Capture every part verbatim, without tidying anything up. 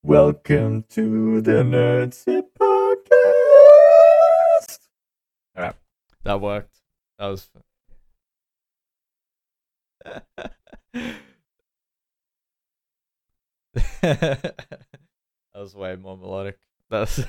Welcome to the Nerds Hip Podcast. All right, that worked. That was. that was way more melodic. That's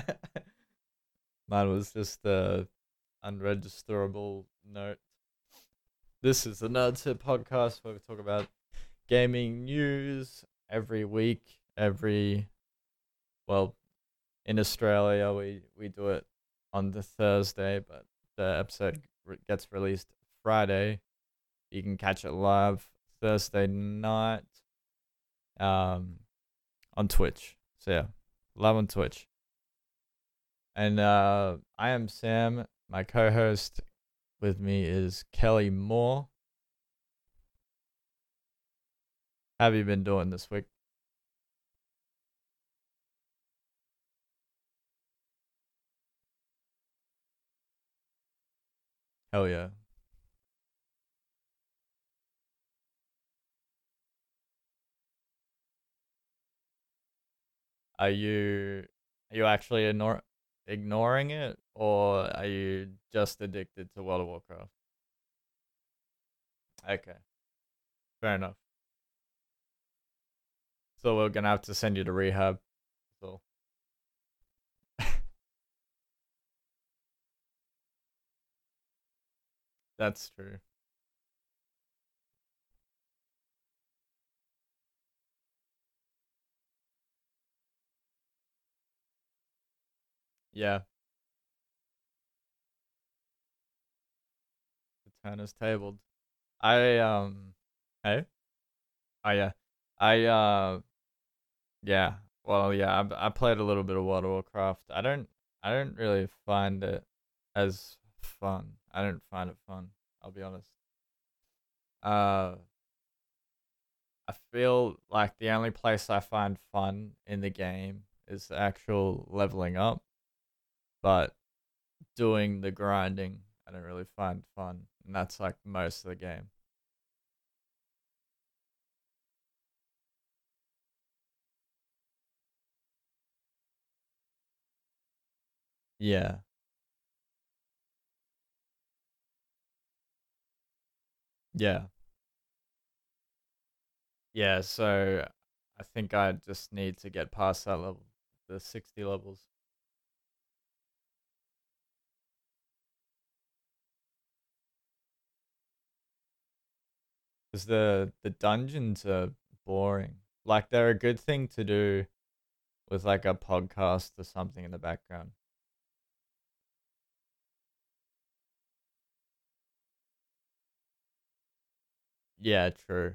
mine was just the unregisterable note. This is the Nerds Hip Podcast where we talk about gaming news every week. Every well, in Australia we we do it on the Thursday, but the episode re- gets released Friday. You can catch it live Thursday night, um, on Twitch. So yeah, live on Twitch. And uh, I am Sam. My co-host with me is Kelly Moore. How have you been doing this week? Hell yeah. Are you are you actually ignore, ignoring it, or are you just addicted to World of Warcraft? Okay, fair enough. So we're gonna have to send you to rehab. So that's true. Yeah, the turn is tabled. I um, hey, oh yeah, I uh, yeah. Well, yeah, I I played a little bit of World of Warcraft. I don't I don't really find it as fun. I don't find it fun. I'll be honest. Uh, I feel like the only place I find fun in the game is the actual leveling up, but doing the grinding, I don't really find fun, and that's like most of the game. Yeah, yeah, yeah. So I think I just need to get past that level, the sixty levels, because the the dungeons are boring. Like they're a good thing to do with like a podcast or something in the background. Yeah, true.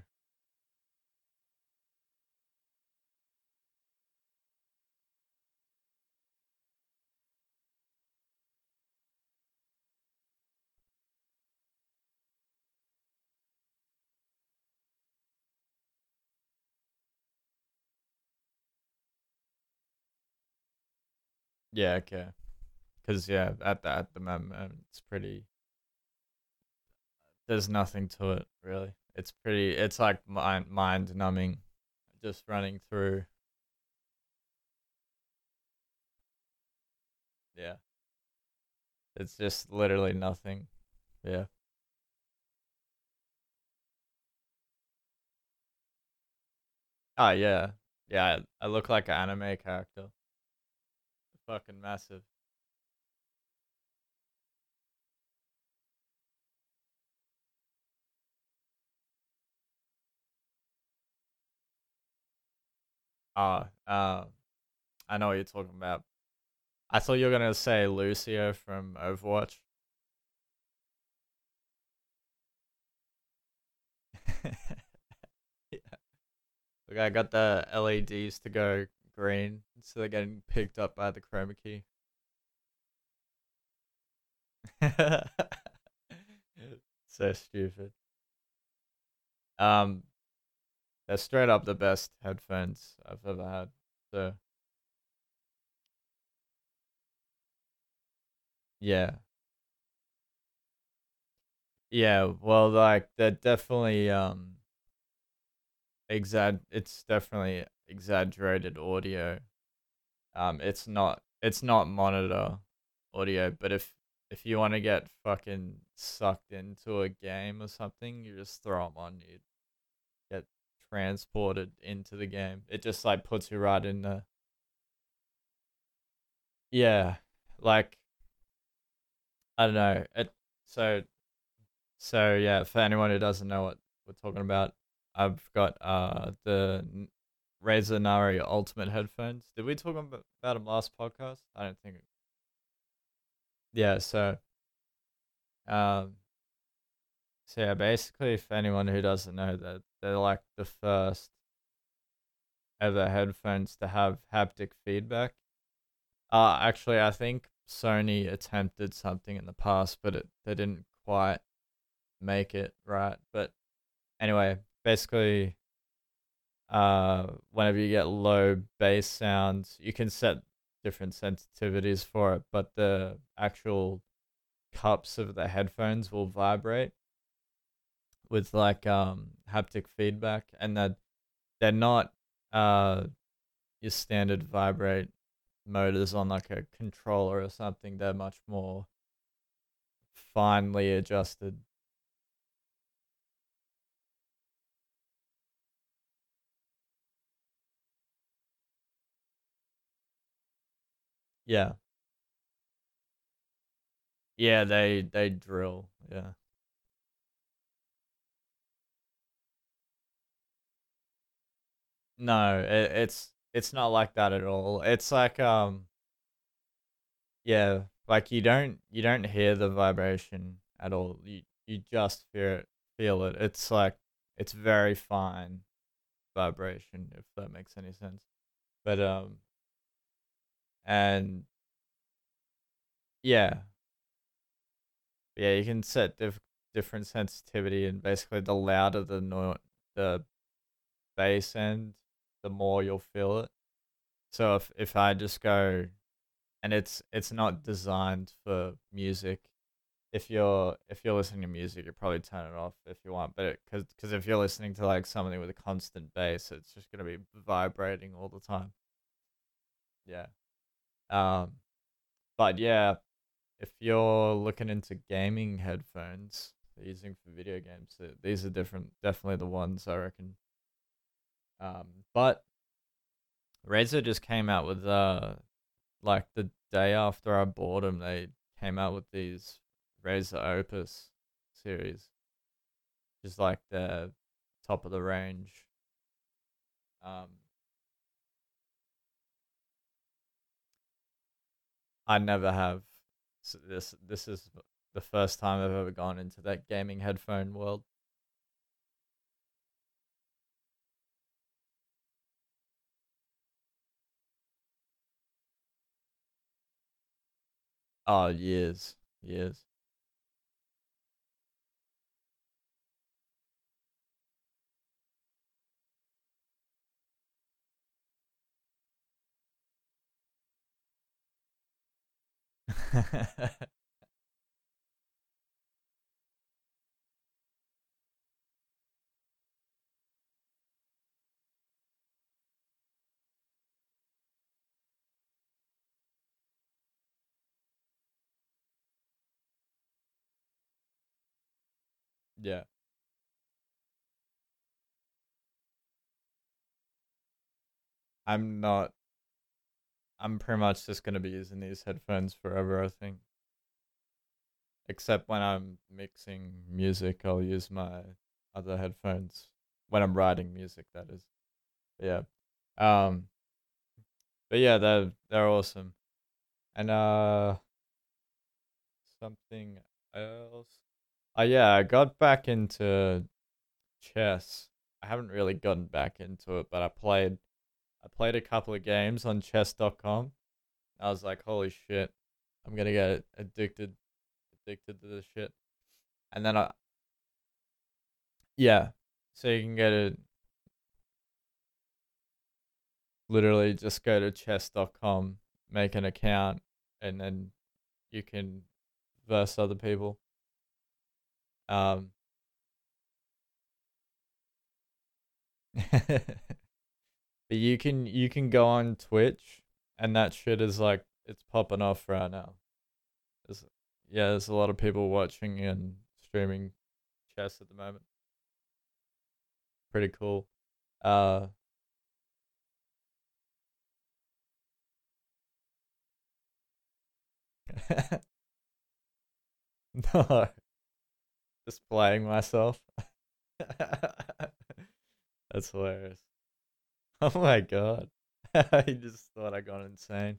Yeah, okay. Because yeah, at the at the moment it's pretty. There's nothing to it really. It's pretty. It's like mind mind numbing, just running through. Yeah, it's just literally nothing. Yeah. Ah, yeah, yeah. I look like an anime character. Fucking massive. Ah, uh, I know what you're talking about. I thought you were gonna say Lucio from Overwatch. Yeah. Look, I got the L E Ds to go green, so they're getting picked up by the chroma key. So stupid. Um, they're straight up the best headphones I've ever had. So yeah, yeah. Well, like they're definitely um exag. It's definitely exaggerated audio. Um, it's not it's not monitor audio, but if if you want to get fucking sucked into a game or something, you just throw them on. You get transported into the game. It just like puts you right in the yeah, like I don't know. It so so yeah. For anyone who doesn't know what we're talking about, I've got uh the N- Razer Nari Ultimate headphones. Did we talk about about them last podcast? I don't think. Yeah. So um. So yeah, basically, if anyone who doesn't know that, they're like the first ever headphones to have haptic feedback. Uh actually, I think Sony attempted something in the past, but it they didn't quite make it right. But anyway, basically, uh, whenever you get low bass sounds, you can set different sensitivities for it, but the actual cups of the headphones will vibrate with like um haptic feedback, and that they're not uh your standard vibrate motors on like a controller or something. They're much more finely adjusted. Yeah. Yeah, they they drill. Yeah. No, it, it's it's not like that at all. It's like um yeah, like you don't you don't hear the vibration at all. You you just feel it feel it. It's like it's very fine vibration, if that makes any sense. But um and yeah, yeah, you can set diff- different sensitivity, and basically the louder the no- the bass end, the more you'll feel it. So if if I just go, and it's it's not designed for music. If you're if you're listening to music, you probably turn it off if you want. But because because if you're listening to like something with a constant bass, it's just gonna be vibrating all the time. Yeah. Um. But yeah, if you're looking into gaming headphones they're using for video games, th- these are different. Definitely the ones I reckon. Um. But Razer just came out with uh like the day after I bought them, they came out with these Razer Opus series, just like the top of the range. Um, I never have. So this this is the first time I've ever gone into that gaming headphone world. Oh, years, years. Yeah, I'm not. I'm pretty much just gonna be using these headphones forever, I think. Except when I'm mixing music, I'll use my other headphones when I'm writing music. That is. Yeah. Um. But yeah, they're they're awesome. And uh, something else. Oh yeah, I got back into chess. I haven't really gotten back into it, but I played I played a couple of games on chess dot com. I was like, holy shit, I'm gonna get addicted addicted to this shit. And then I yeah, so you can get it literally just go to chess dot com, make an account, and then you can verse other people. Um, but But you can you can go on Twitch, and that shit is like it's popping off right now. There's, yeah, there's a lot of people watching and streaming chess at the moment. Pretty cool. Uh, no, just playing myself. That's hilarious. Oh my god. I just thought I got insane.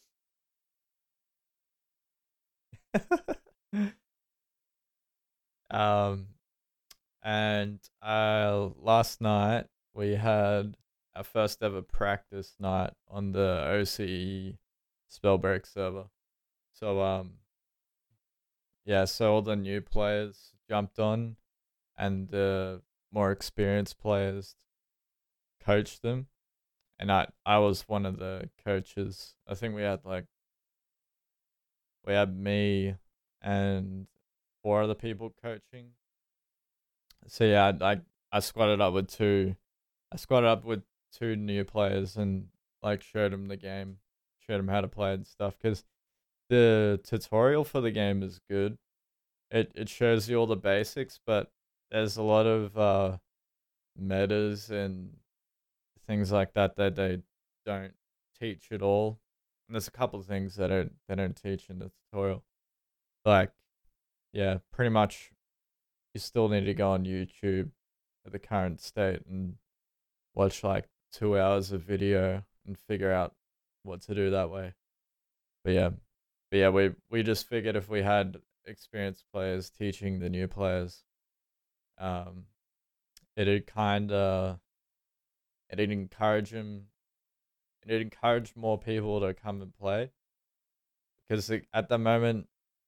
um and uh last night we had our first ever practice night on the O C E Spellbreak server. So um yeah, so all the new players jumped on and the more experienced players coached them. And I I was one of the coaches. I think we had like we had me and four other people coaching. So yeah, I I, I squatted up with two. I squatted up with two new players and like showed them the game, showed them how to play and stuff. Because the tutorial for the game is good. It it shows you all the basics, but there's a lot of uh, metas and things like that that they don't teach at all. And there's a couple of things that don't they don't teach in the tutorial. Like yeah, pretty much you still need to go on YouTube at the current state and watch like two hours of video and figure out what to do that way. But yeah, but yeah, we we just figured if we had experienced players teaching the new players, um, it'd kind of it'd encourage them. It'd encourage more people to come and play because at the moment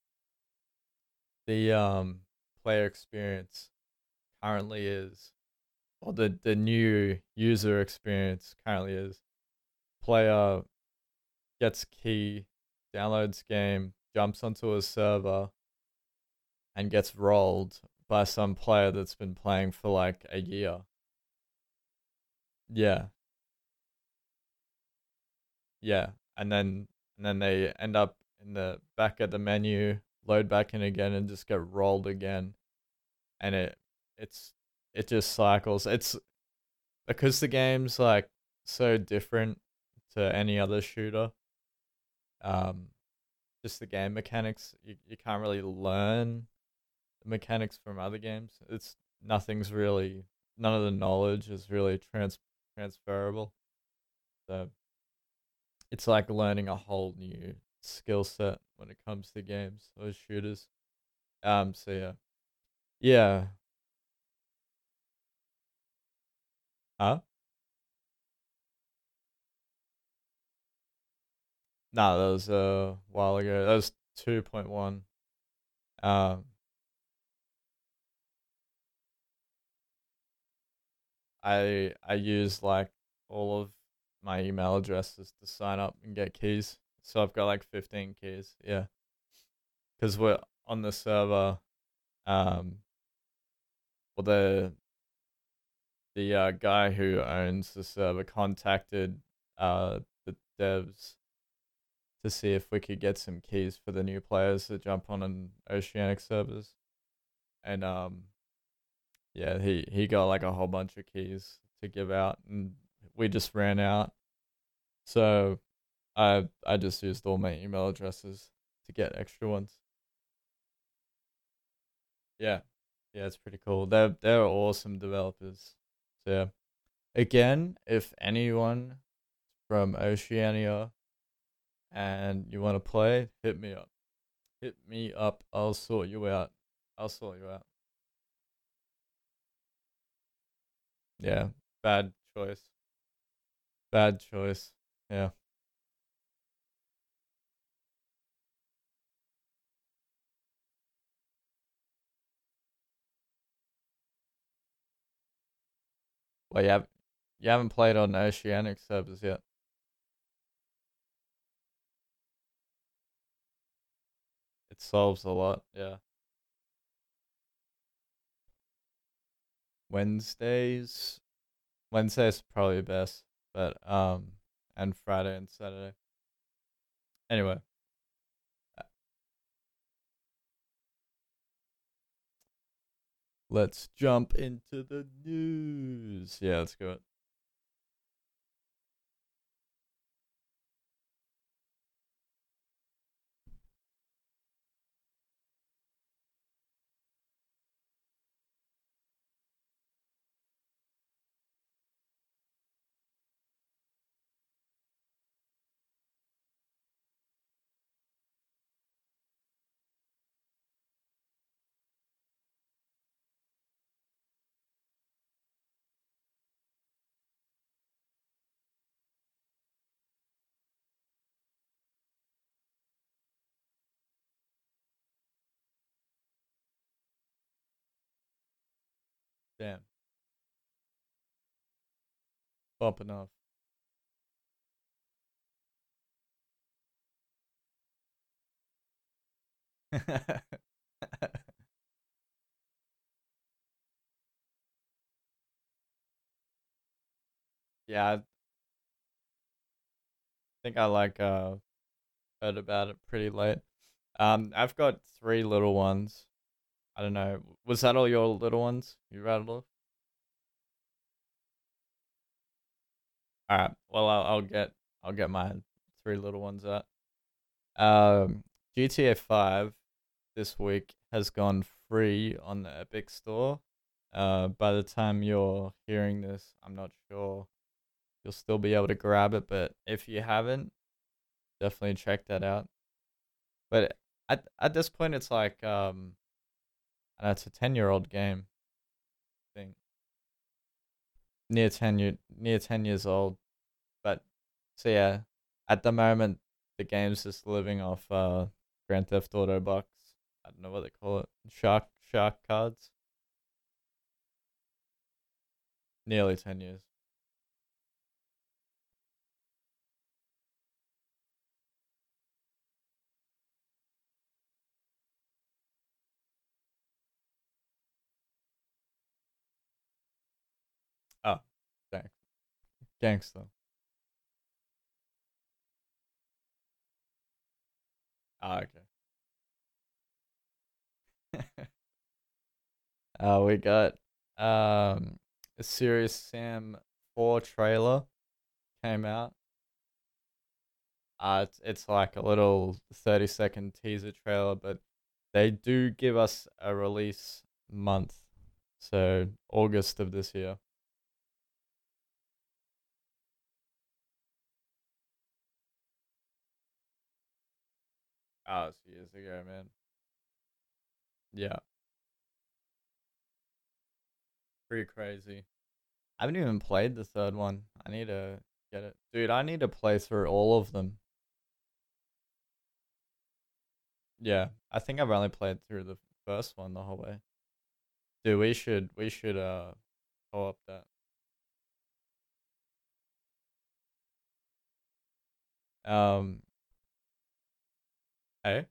the um player experience currently is, or the the new user experience currently is, player gets key, downloads game, jumps onto a server, and gets rolled by some player that's been playing for like a year. Yeah, yeah, and then and then they end up in the back at the menu, load back in again, and just get rolled again, and it it's it just cycles. It's because the game's like so different to any other shooter. Um, just the game mechanics, you you can't really learn the mechanics from other games. It's nothing's really none of the knowledge is really trans transferable. So it's like learning a whole new skill set when it comes to games or shooters. Um, so yeah, yeah. Huh? No, that was a while ago. That was two point one. Um, I I use like all of my email addresses to sign up and get keys. So I've got like fifteen keys. Yeah, because we're on the server. Um, well, the the uh, guy who owns the server contacted uh the devs to see if we could get some keys for the new players to jump on an Oceanic servers, and um yeah, he he got like a whole bunch of keys to give out, and we just ran out. So I I just used all my email addresses to get extra ones. Yeah, yeah, it's pretty cool. They're they're awesome developers. So yeah. Again, if anyone from Oceania and you want to play, hit me up. Hit me up. I'll sort you out. I'll sort you out. Yeah, bad choice. Bad choice. Yeah. Well, you have you haven't played on Oceanic servers yet. It solves a lot. Yeah. Wednesdays. Wednesdays probably best. but um, and Friday and Saturday. Anyway, uh, let's jump into the news. Yeah, let's go. Damn, bumping off. Yeah, I think I like uh heard about it pretty late. Um, I've got three little ones. I don't know. Was that all your little ones you rattled off? All right. Well, I'll, I'll get I'll get my three little ones out. Um, G T A Five this week has gone free on the Epic Store. Uh, by the time you're hearing this, I'm not sure you'll still be able to grab it, but if you haven't, definitely check that out. But at at this point, it's like um, I know it's a ten year old game. I think near ten year near ten years old. But so yeah, at the moment, the game's just living off uh Grand Theft Auto bucks. I don't know what they call it. Shark shark cards. Nearly ten years. Oh, thanks. Gangster. Ah, okay. uh, we got um a Serious Sam four trailer came out. Uh, it's, it's like a little thirty second teaser trailer, but they do give us a release month. So August of this year. Oh, it's years ago, man. Yeah, pretty crazy. I haven't even played the third one. I need to get it. Dude, I need to play through all of them. Yeah, I think I've only played through the first one the whole way. Dude, we should we should uh co-op that. Um, hey,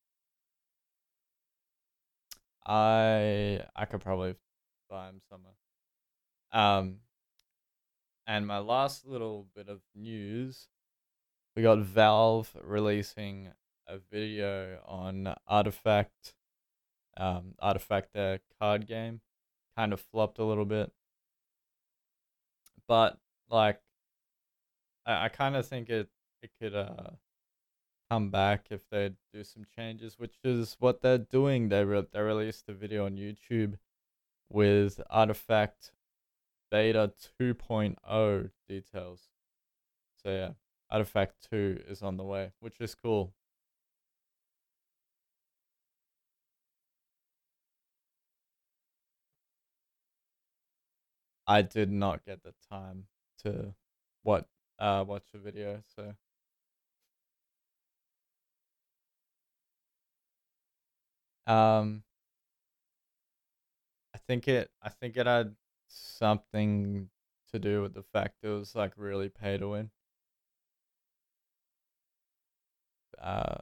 I I could probably buy him somewhere. Um, and my last little bit of news, we got Valve releasing a video on Artifact, um, Artifact their card game, kind of flopped a little bit, but like I, I kind of think it it could uh come back if they do some changes, which is what they're doing. They re- they released a video on YouTube with Artifact Beta 2.0 details. So yeah, Artifact two is on the way, which is cool. I did not get the time to what uh watch the video, so um I think it I think it had something to do with the fact it was like really pay to win. Uh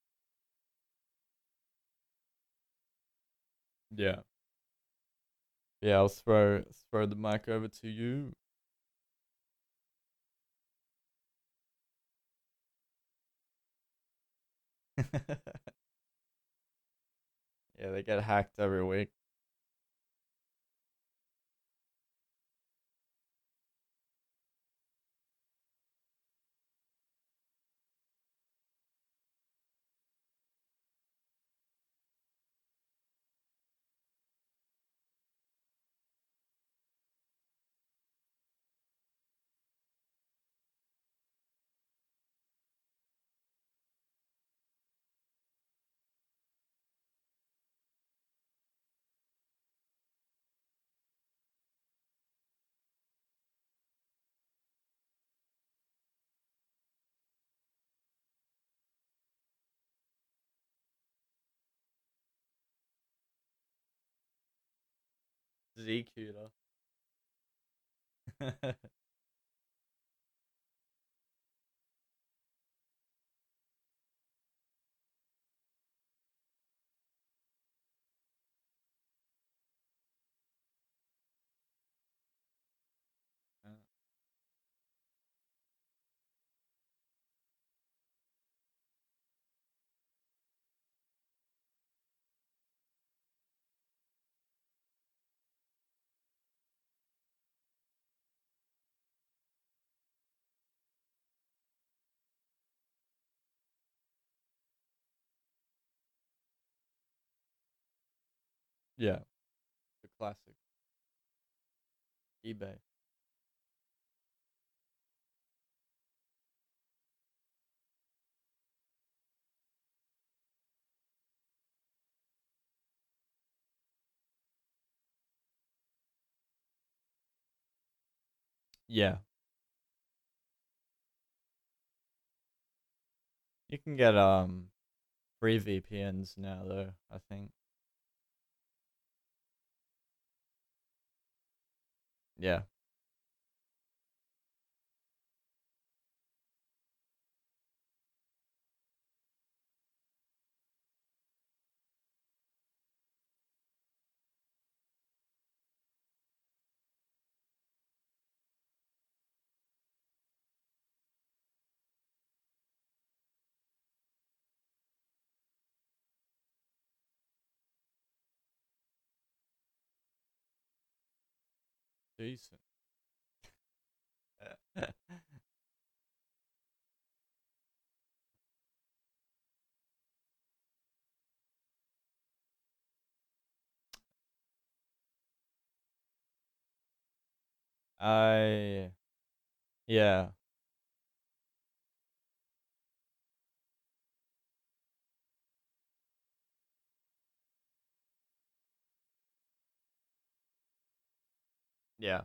yeah. Yeah, I'll throw throw the mic over to you. Yeah, they get hacked every week. Zcuter. Yeah, the classic eBay. Yeah, you can get um free V P Ns now though. I think. Yeah, decent. I yeah yeah.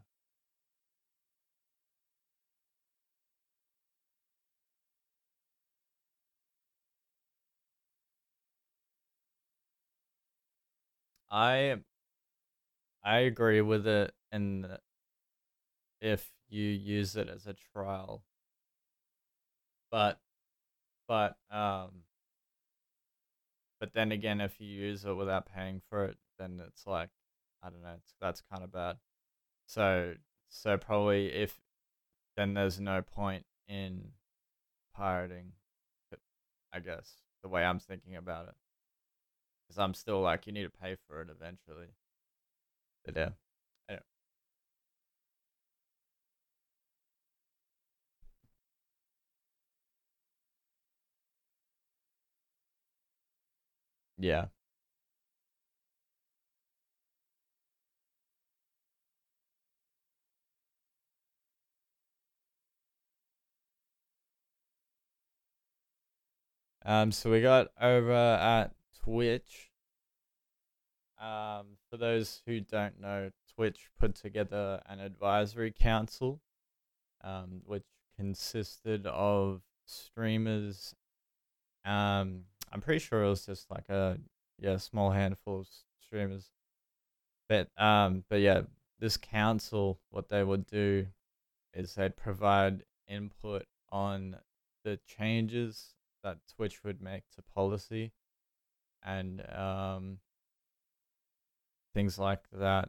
I I agree with it, and if you use it as a trial, but but um but then again, if you use it without paying for it, then it's like I don't know. It's, that's kind of bad. So so probably if then there's no point in pirating. But I guess the way I'm thinking about it, because I'm still like you need to pay for it eventually. But yeah, anyway, yeah. Um, so we got over at Twitch. Um, for those who don't know, Twitch put together an advisory council, um, which consisted of streamers. Um, I'm pretty sure it was just like a yeah small handful of streamers, but um, but yeah, this council, what they would do is they'd provide input on the changes that Twitch would make to policy and um things like that.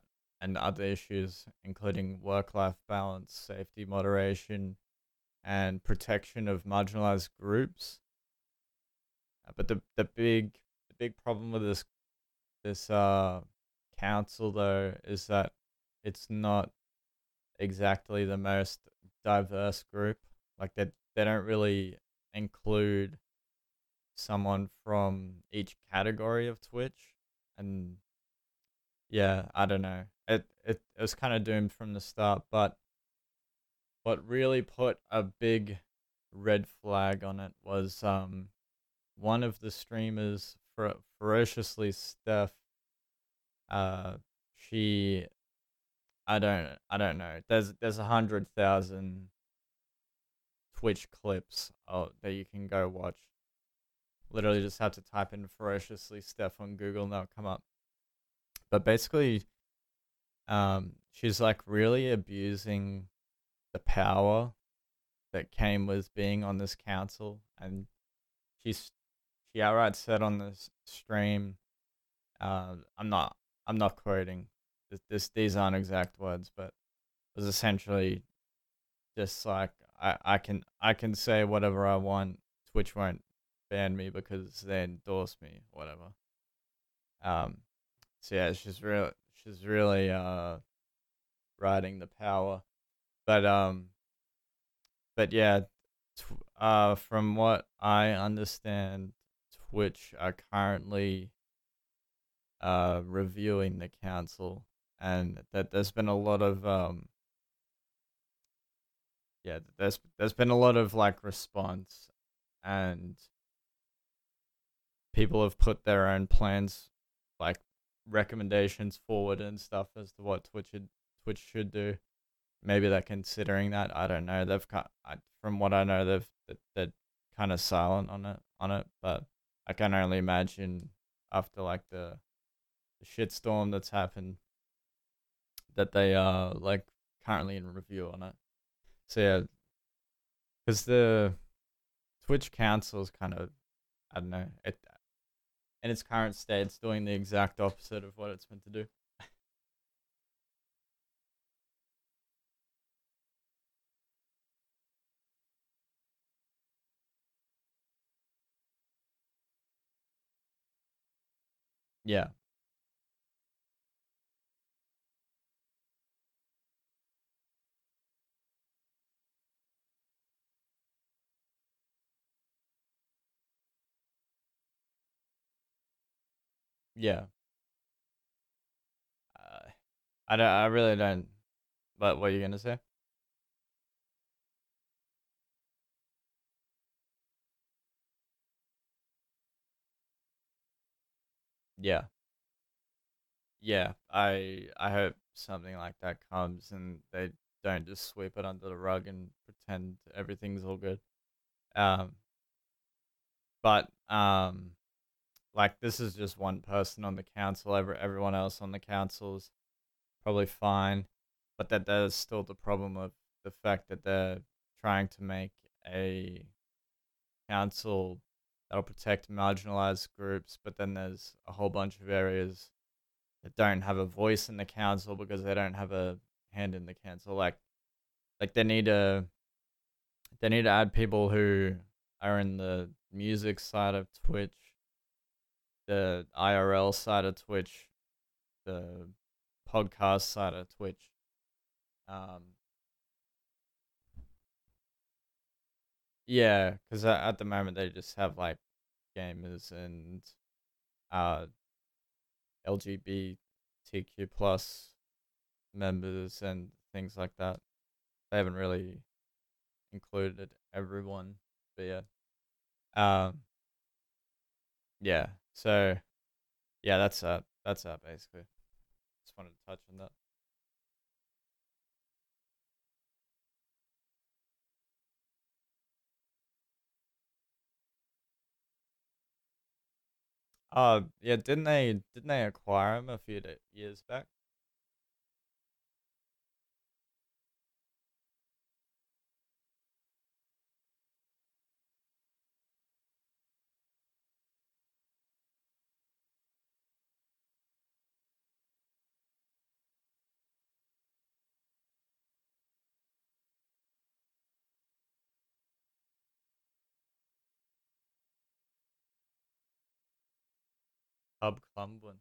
and other issues, including work-life balance, safety, moderation, and protection of marginalized groups. Uh, But the the big the big problem with this this uh council though is that it's not exactly the most diverse group. Like they they don't really include someone from each category of Twitch, and yeah, I don't know. It it, it was kind of doomed from the start, but what really put a big red flag on it was um one of the streamers, fer- ferociously Steph. Uh, she I don't I don't know. There's there's a hundred thousand Twitch clips uh, that you can go watch. Literally, just have to type in ferociously Steph on Google and they'll come up. But basically, um, she's like really abusing the power that came with being on this council, and she's she outright said on this stream, uh, I'm not I'm not quoting this, this these aren't exact words, but it was essentially just like I, I can I can say whatever I want. Twitch won't ban me because they endorse me, whatever. Um, so yeah, she's real. She's really uh riding the power, but um, but yeah, tw- uh, from what I understand, Twitch are currently uh reviewing the council, and that there's been a lot of um, yeah, there's there's been a lot of like response, and people have put their own plans, like recommendations forward and stuff as to what Twitch should Twitch should do. Maybe they're considering that. I don't know. They've cut, I, from what I know, they've th- they're kind of silent on it on it. But I can only imagine after like the, the shitstorm that's happened that they are like currently in review on it. So yeah, because the Twitch Council is kind of, I don't know, it in its current state, it's doing the exact opposite of what it's meant to do. Yeah, yeah. Uh, I don't. I really don't. But what are you gonna say? Yeah, yeah. I I hope something like that comes and they don't just sweep it under the rug and pretend everything's all good. Um, but um, like this is just one person on the council. Every everyone else on the council's probably fine, but that there's still the problem of the fact that they're trying to make a council that'll protect marginalized groups, but then there's a whole bunch of areas that don't have a voice in the council because they don't have a hand in the council. Like like they need to they need to add people who are in the music side of Twitch, the I R L side of Twitch, the podcast side of Twitch. Um, yeah, because at the moment they just have like gamers and uh L G B T Q plus members and things like that. They haven't really included everyone, but yeah, um, yeah. So yeah, that's that. That's that basically. Just wanted to touch on that. Uh, yeah. Didn't they? Didn't they acquire him a few da years back? Cub Clumblin.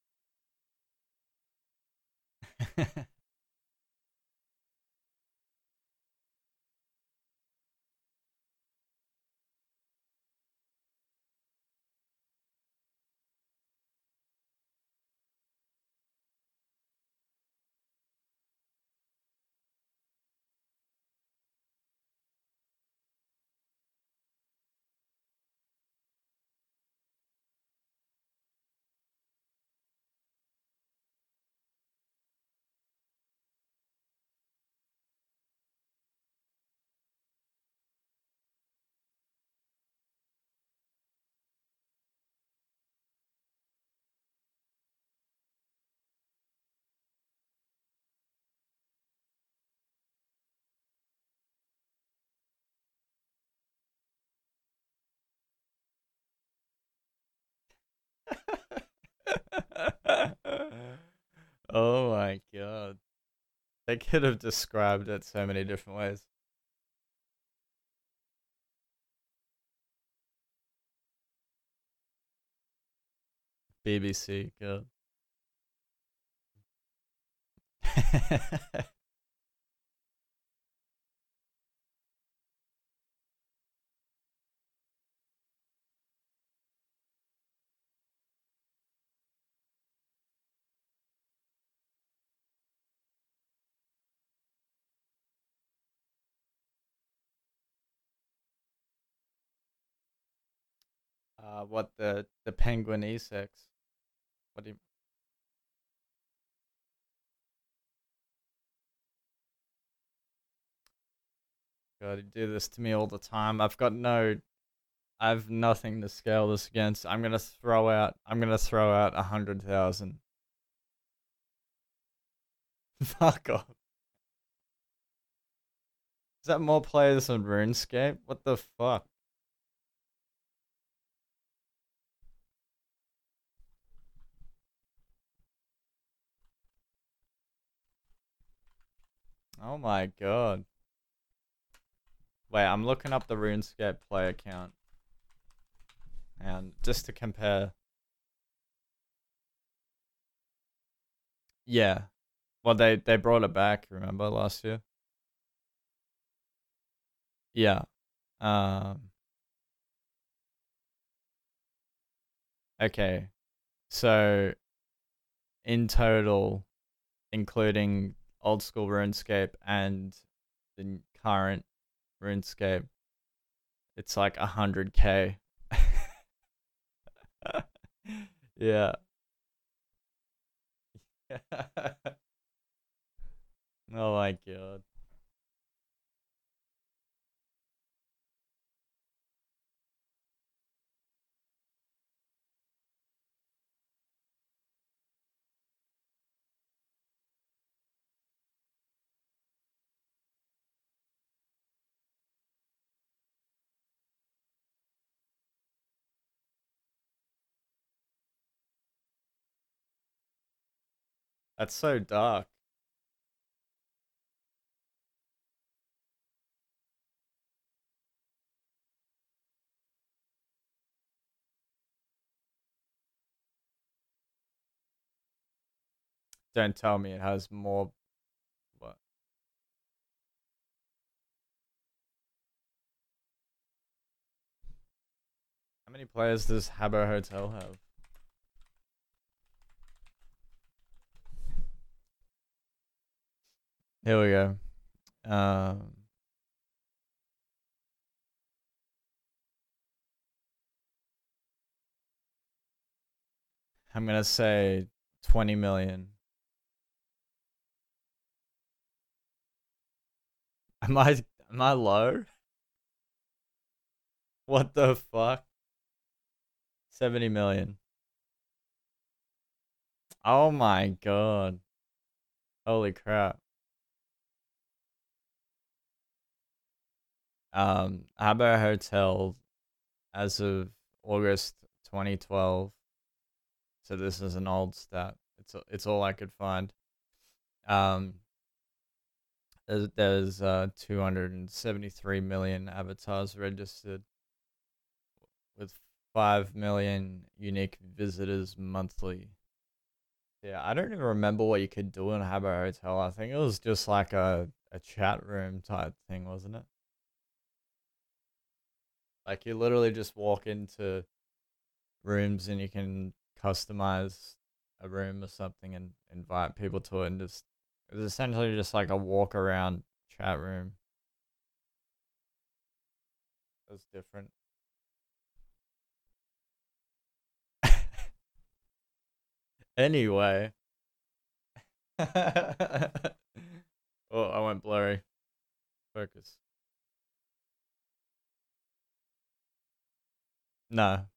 Oh my god. They could have described it so many different ways. B B C, god. uh, what the the penguin E six? What do you? God, you do this to me all the time. I've got no. I've nothing to scale this against. I'm gonna throw out. I'm gonna throw out a hundred thousand. Fuck off. Is that more players than RuneScape? What the fuck? Oh my god. Wait, I'm looking up the RuneScape player count. And just to compare. Yeah. Well, they, they brought it back, remember, last year? Yeah. Um. Okay. So, in total, including old school RuneScape and the n- current RuneScape, it's like one hundred k. Yeah. Oh my god. That's so dark. Don't tell me it has more. What? How many players does Habbo Hotel have? Here we go. Um, I'm gonna say twenty million. Am I am I low? What the fuck? seventy million. Oh my god. Holy crap. Um, Habbo Hotel as of August twenty twelve. So this is an old stat. It's it's all I could find. Um, there's, there's uh two hundred seventy-three million avatars registered with five million unique visitors monthly. Yeah, I don't even remember what you could do in Habbo Hotel. I think it was just like a, a chat room type thing, wasn't it? Like you literally just walk into rooms and you can customize a room or something and invite people to it and just it was essentially just like a walk around chat room. It was different. Anyway. Oh, I went blurry. Focus. No.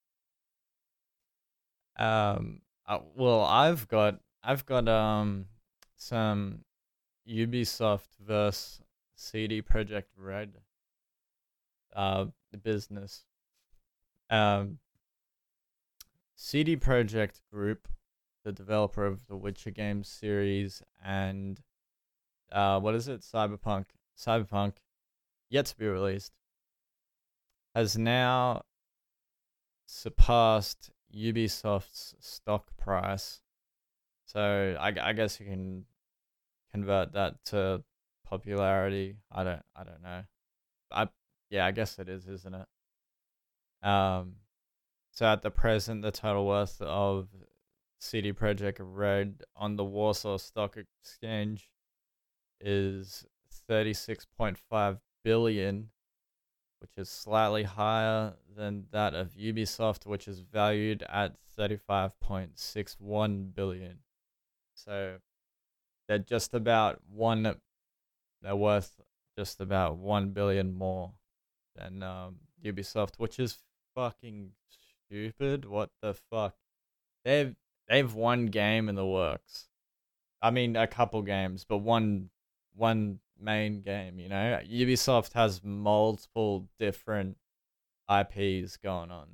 Um uh, well, I've got I've got um some Ubisoft versus C D Project Red uh business. Um C D Project Group, the developer of the Witcher games series and uh what is it? Cyberpunk. Cyberpunk yet to be released has now surpassed Ubisoft's stock price. So I, I guess you can convert that to popularity. I don't I don't know. I yeah, I guess it is, isn't it? Um so at the present the total worth of C D Projekt Red on the Warsaw Stock Exchange is thirty-six point five billion, which is slightly higher than that of Ubisoft, which is valued at thirty-five point six one billion. So they're just about one, they're worth just about one billion more than um, Ubisoft, which is fucking stupid. What the fuck? They've they've one game in the works. I mean, a couple games, but one one main game. You know, Ubisoft has multiple different I Ps going on.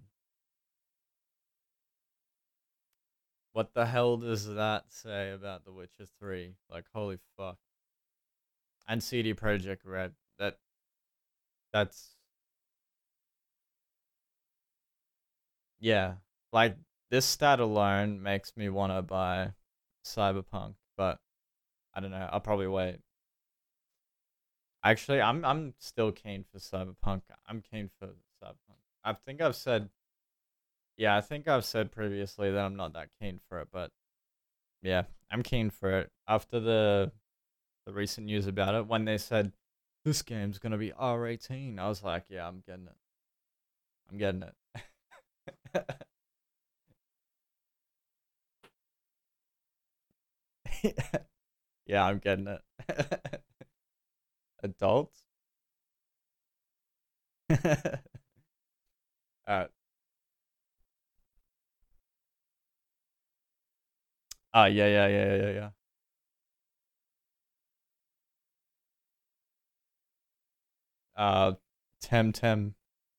What the hell does that say about The Witcher three? Like, holy fuck. And C D Projekt Red. That that's yeah. Like this stat alone makes me want to buy Cyberpunk, but I don't know. I'll probably wait. Actually, I'm I'm still keen for Cyberpunk. I'm keen for Cyberpunk. I think I've said yeah, I think I've said previously that I'm not that keen for it, but yeah, I'm keen for it. After the the recent news about it, when they said this game's gonna be R eighteen, I was like, yeah, I'm getting it. I'm getting it. Yeah, I'm getting it. Adults? Alright. Ah, yeah, yeah, yeah, yeah, yeah. Uh, Temtem.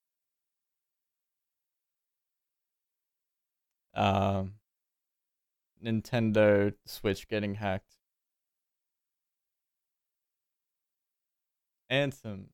Um, Nintendo Switch getting hacked. Anthem.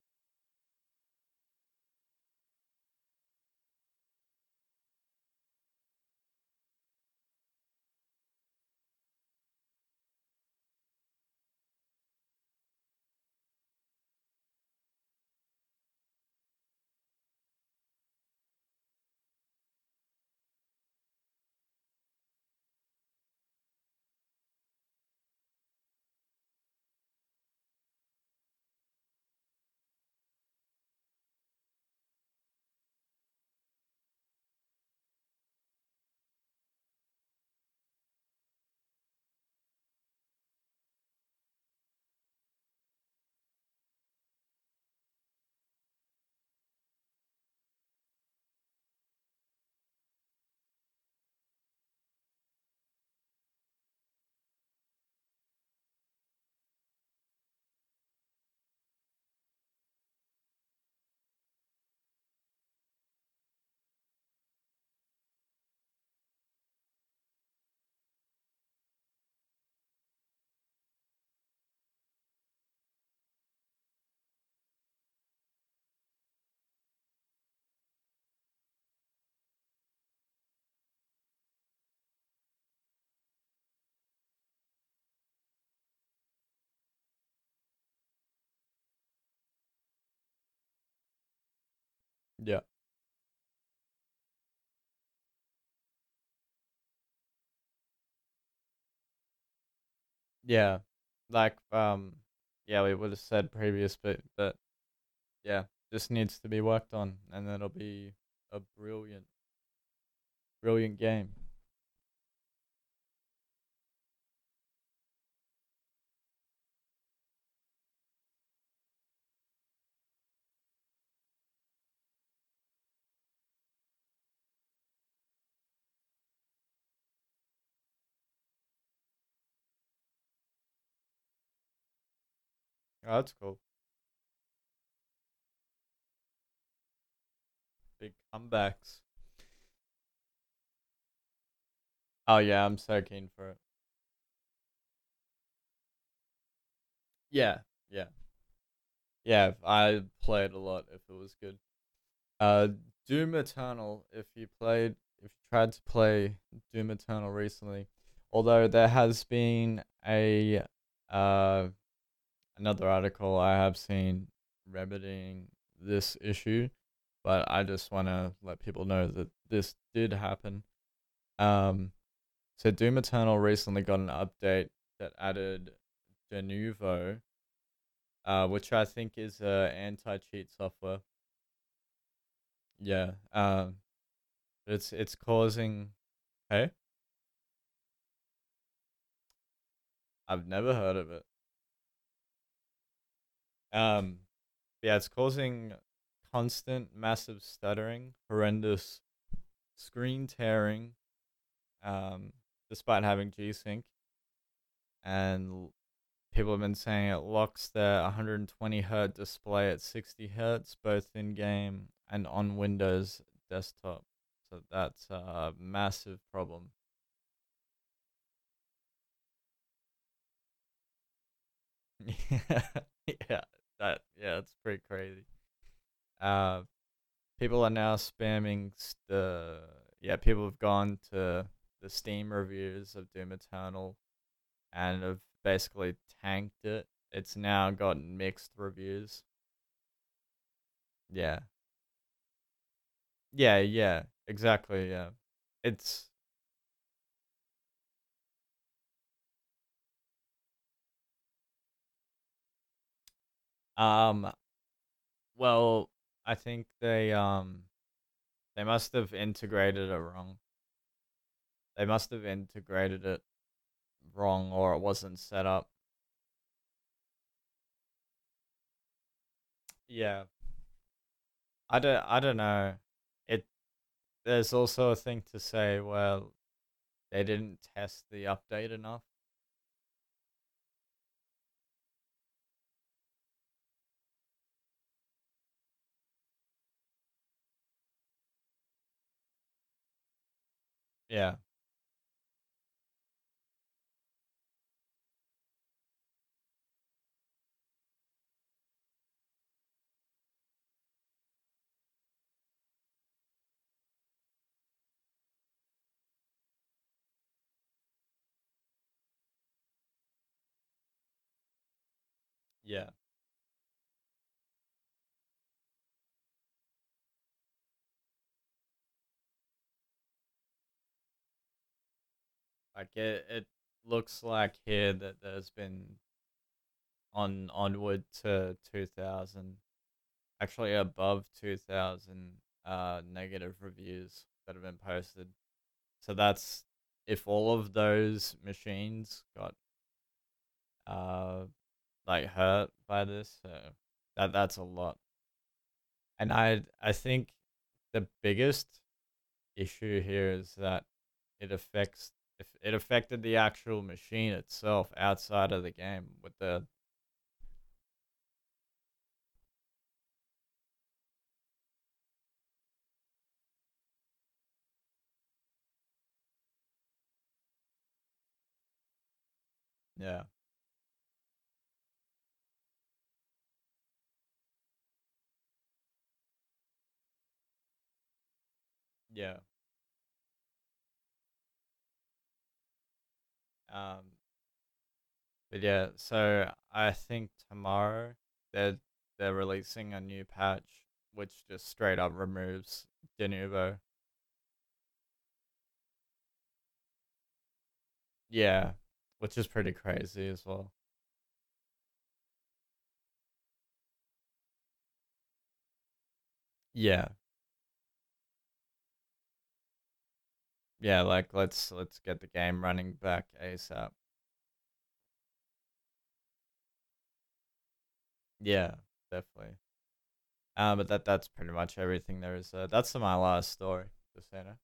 Yeah. Yeah. Like um yeah, we would have said previous but but yeah, just needs to be worked on and then it'll be a brilliant brilliant game. Oh, that's cool. Big comebacks. Oh yeah, I'm so keen for it. Yeah, yeah. Yeah, I played a lot if it was good. Uh Doom Eternal, if you played if you tried to play Doom Eternal recently, although there has been a uh another article I have seen remedying this issue, but I just want to let people know that this did happen. Um, so Doom Eternal recently got an update that added Denuvo, uh, which I think is uh, anti-cheat software. Yeah, um, it's it's causing. Hey, I've never heard of it. Um, yeah, it's causing constant, massive stuttering, horrendous screen tearing, um, despite having G-Sync, and people have been saying it locks their one hundred twenty hertz display at sixty hertz, both in game and on Windows desktop. So that's a massive problem. yeah, yeah, that yeah, it's pretty crazy. Uh, People are now spamming the yeah. People have gone to the Steam reviews of Doom Eternal and have basically tanked it. It's now gotten mixed reviews. Yeah. Yeah, yeah. Exactly, yeah. It's um well, I think they um they must have integrated it wrong. They must have integrated it wrong or it wasn't set up. Yeah. I don't I don't know. It There's also a thing to say, well, they didn't test the update enough. Yeah. Yeah. Like it, it looks like here that there's been on onward to two thousand, actually above two thousand uh negative reviews that have been posted. So that's if all of those machines got uh like hurt by this, so that that's a lot. And I I think the biggest issue here is that it affects if it affected the actual machine itself outside of the game with the yeah. Yeah. Um but yeah, so I think tomorrow they're they're releasing a new patch which just straight up removes Denuvo. Yeah, which is pretty crazy as well. Yeah, yeah. Like let's let's get the game running back ASAP. Yeah, definitely. Um, but that that's pretty much everything there is. Uh, that's my last story. Just you know.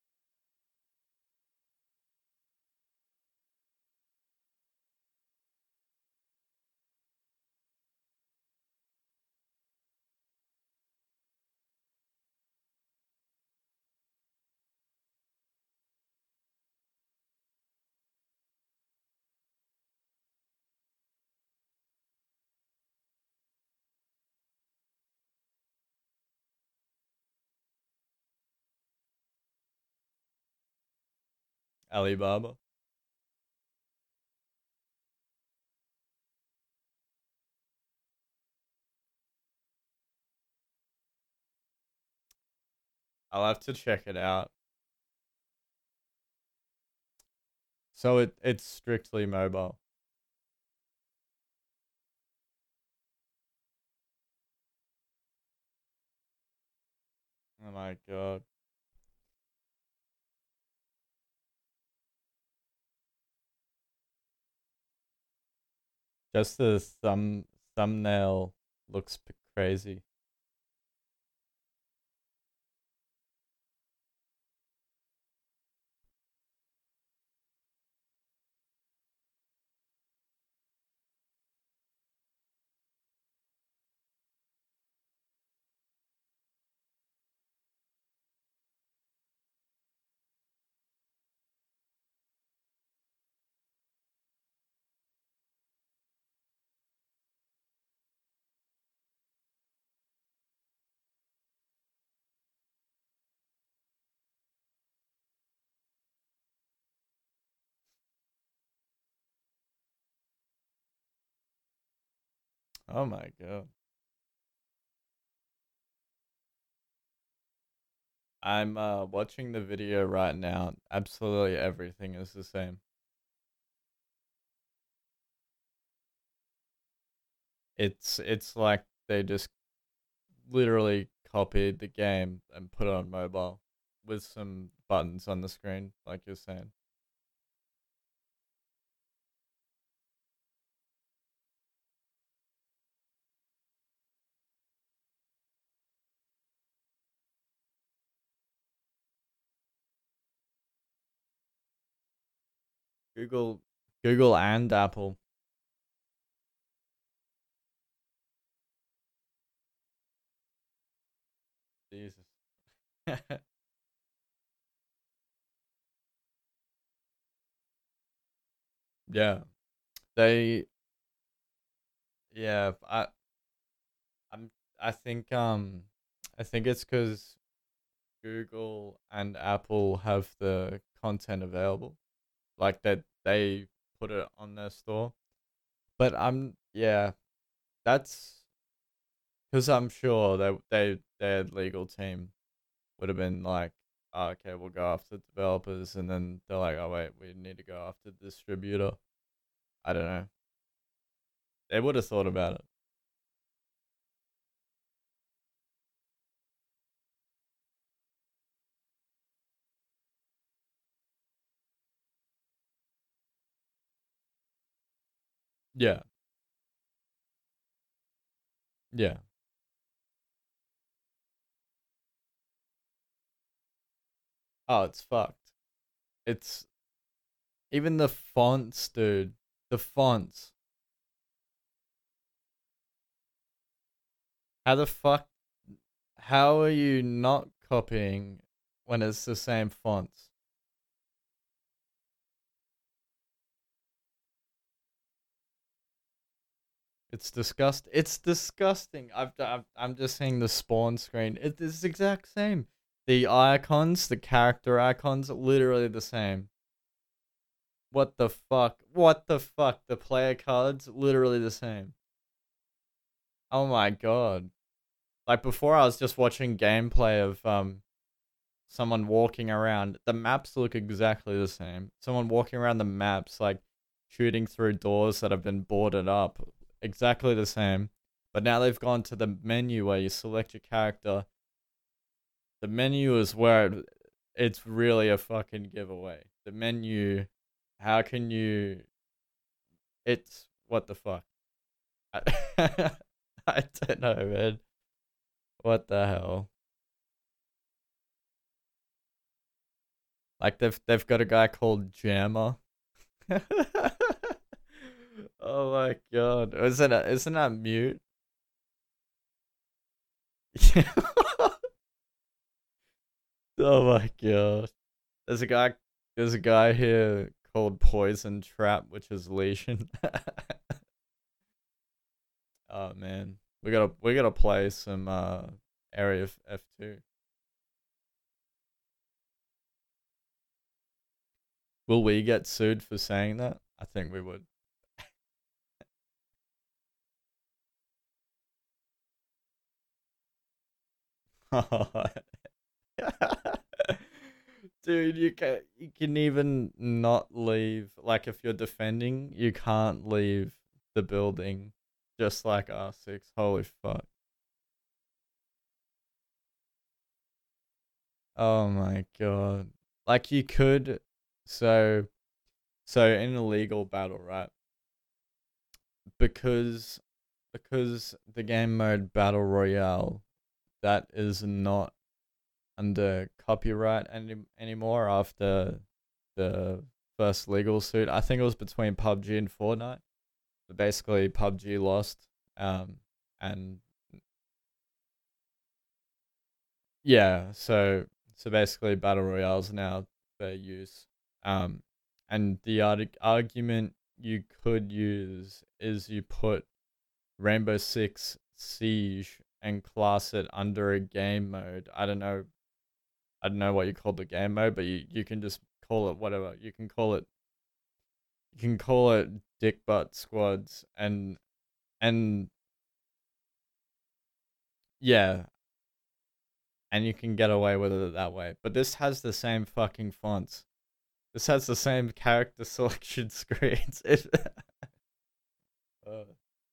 Alibaba. I'll have to check it out. So it it's strictly mobile. Oh my god. Just the thumb thumbnail looks p- crazy. Oh my god. I'm uh watching the video right now. Absolutely everything is the same. It's it's like they just literally copied the game and put it on mobile with some buttons on the screen, like you're saying. Google Google and Apple. Jesus. Yeah. They yeah, I I'm I think um I think it's cuz Google and Apple have the content available. Like that they put it on their store. But I'm yeah, that's cuz I'm sure they they their legal team would have been like, oh, okay, we'll go after developers, and then they're like, oh wait, we need to go after the distributor. I don't know. They would have thought about it. Yeah, yeah. Oh, it's fucked. It's even the fonts, dude. The fonts. How the fuck? How are you not copying when it's the same fonts? It's disgust. It's disgusting. I've, I've I'm just seeing the spawn screen. It is the exact same. The icons, the character icons, literally the same. What the fuck? What the fuck? The player cards, literally the same. Oh my god. Like before, I was just watching gameplay of um someone walking around. The maps look exactly the same. Someone walking around the maps, like shooting through doors that have been boarded up, exactly the same. But now they've gone to the menu where you select your character. The menu is where it, it's really a fucking giveaway. The menu, how can you? It's what the fuck. I, I don't know, man. What the hell? Like they've they've got a guy called Jammer. Oh my god! Isn't it? Isn't that mute? Oh my god! There's a guy. There's a guy here called Poison Trap, which is Lesion. Oh man, we gotta we gotta play some uh Area F two. Will we get sued for saying that? I think we would. Dude, you can you can even not leave. Like if you're defending, you can't leave the building, just like R six. Holy fuck! Oh my god! Like you could, so so in a legal battle, right? Because because the game mode battle royale, that is not under copyright any anymore after the first legal suit. I think it was between P U B G and Fortnite. But basically, P U B G lost, um, and yeah, so so basically, battle royales now fair use. Um, and the arg- argument you could use is you put Rainbow Six Siege and class it under a game mode. I don't know I don't know what you call the game mode, but you, you can just call it whatever. You can call it you can call it dick butt squads and and yeah, and you can get away with it that way. But this has the same fucking fonts. This has the same character selection screens. It, uh,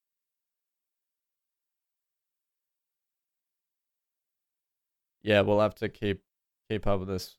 yeah, we'll have to keep keep up with this.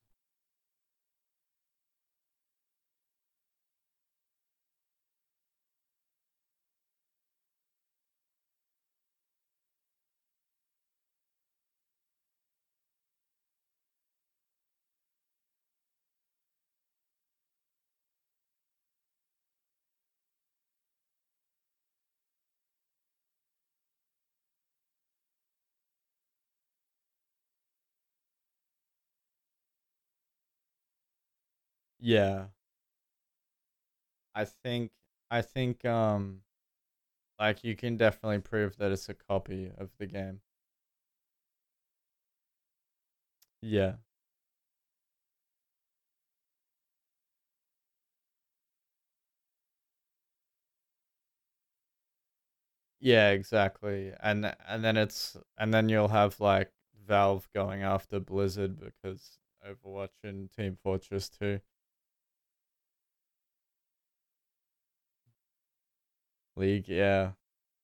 Yeah, I think I think um like you can definitely prove that it's a copy of the game. Yeah. Yeah, exactly. And and then it's and then you'll have like Valve going after Blizzard because Overwatch and Team Fortress two League, yeah.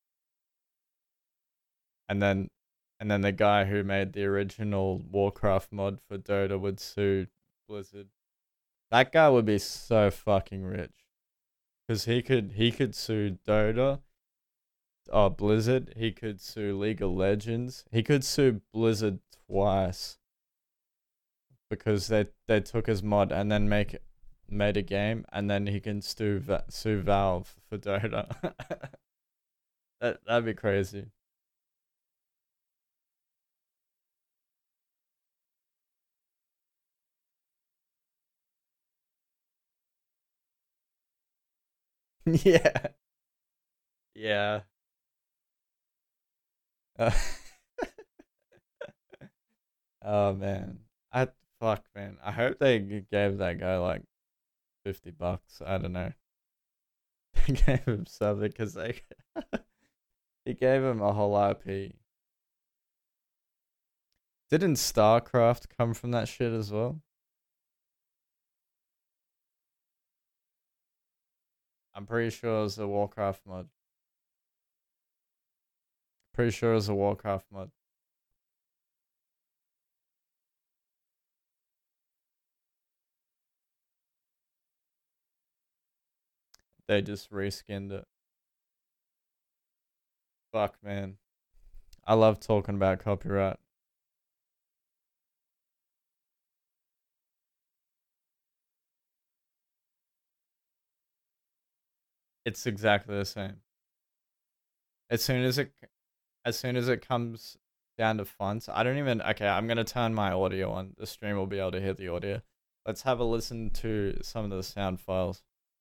And then and then the guy who made the original Warcraft mod for Dota would sue Blizzard. That guy would be so fucking rich cuz he could he could sue Dota, oh Blizzard, he could sue League of Legends. He could sue Blizzard twice because they they took his mod and then make made a game, and then he can sue Va- sue Valve for Dota. that that'd be crazy. Yeah, yeah. Uh, oh man, I fuck man. I hope they g- gave that guy like fifty bucks. I don't know. They gave him something because they he gave him a whole I P. Didn't StarCraft come from that shit as well? I'm pretty sure it was a Warcraft mod. Pretty sure it was a Warcraft mod. They just reskinned it. Fuck, man. I love talking about copyright. It's exactly the same. As soon as it as soon as it comes down to fonts, I don't even okay, I'm gonna turn my audio on. The stream will be able to hear the audio. Let's have a listen to some of the sound files.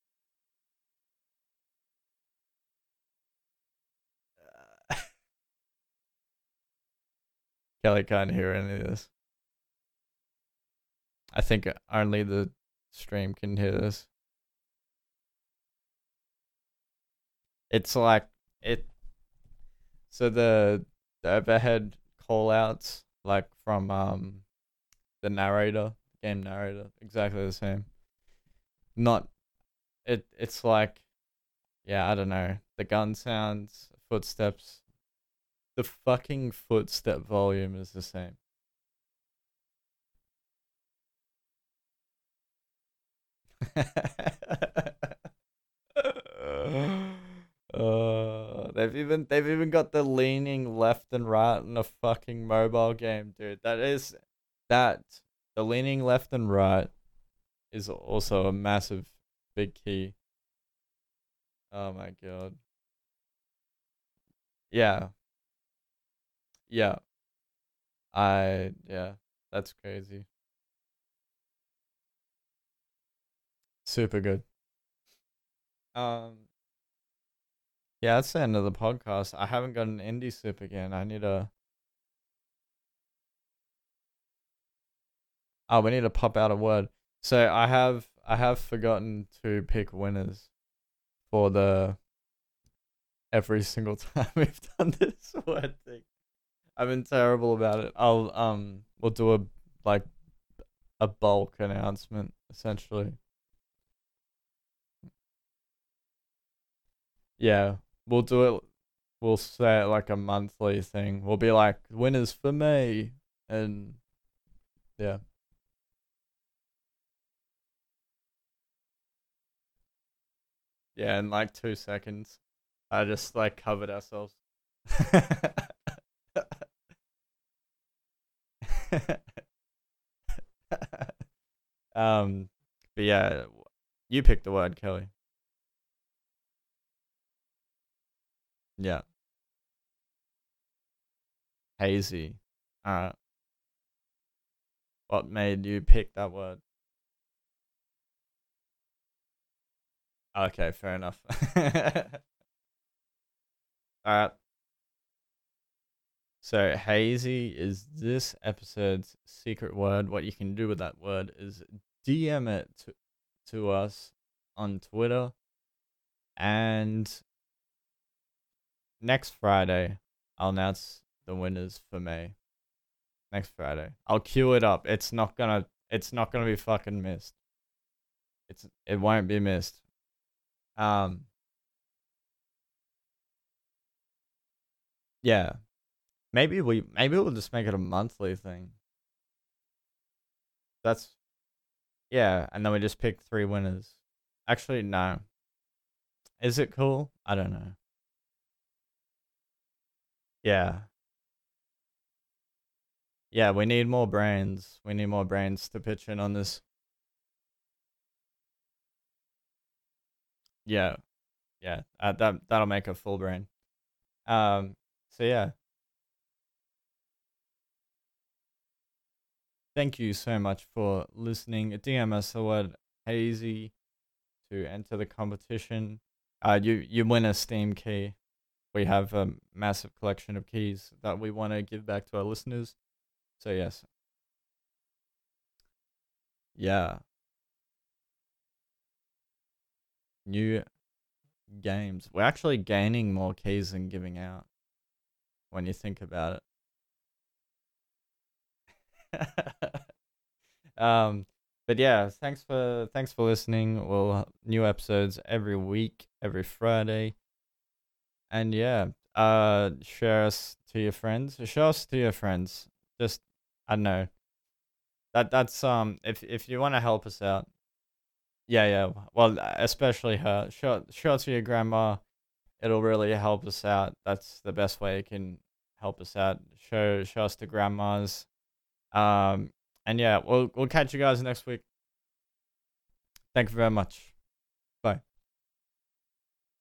Kelly can't hear any of this. I think only the stream can hear this. It's like it. So the, the overhead call outs, like from um the narrator, game narrator, exactly the same. Not it. It's like, yeah, I don't know. The gun sounds, footsteps. The fucking footstep volume is the same. Uh, they've even they've even got the leaning left and right in a fucking mobile game, dude. That is that the leaning left and right is also a massive big key. Oh my god. Yeah. Yeah. I yeah, that's crazy. Super good. Um yeah, that's the end of the podcast. I haven't got an indie sip again. I need a oh, we need to pop out a word. So I have I have forgotten to pick winners for the every single time we've done this word thing. I've been terrible about it. I'll um we'll do a like a bulk announcement essentially. Yeah, we'll do it. We'll say it like a monthly thing. We'll be like winners for May, and yeah, yeah. In like two seconds, I just like covered ourselves. um, but yeah, you picked the word, Kelly. Yeah, hazy. All right. What made you pick that word? Okay, fair enough. All right. So hazy is this episode's secret word. What you can do with that word is D M it to, to us on Twitter. And next Friday, I'll announce the winners for May. Next Friday, I'll queue it up. It's not gonna. It's not gonna be fucking missed. It's. It won't be missed. Um. Yeah. Maybe we. Maybe we'll just make it a monthly thing. That's yeah, and then we just pick three winners. Actually, no. Is it cool? I don't know. Yeah. Yeah, we need more brains. We need more brains to pitch in on this. Yeah. Yeah. Uh, that that'll make a full brain. Um so yeah. Thank you so much for listening. D M us the word hazy to enter the competition. Uh you you win a Steam key. We have a massive collection of keys that we want to give back to our listeners. So yes. Yeah. New games. We're actually gaining more keys than giving out when you think about it. um, but yeah, thanks for thanks for listening. Well, new episodes every week, every Friday, and yeah, uh, share us to your friends. Show us to your friends. Just I don't know that that's um if if you want to help us out. Yeah, yeah. Well, especially her. Show show it to your grandma. It'll really help us out. That's the best way it can help us out. Show show us to grandmas. Um, and yeah, we'll we'll catch you guys next week. Thank you very much.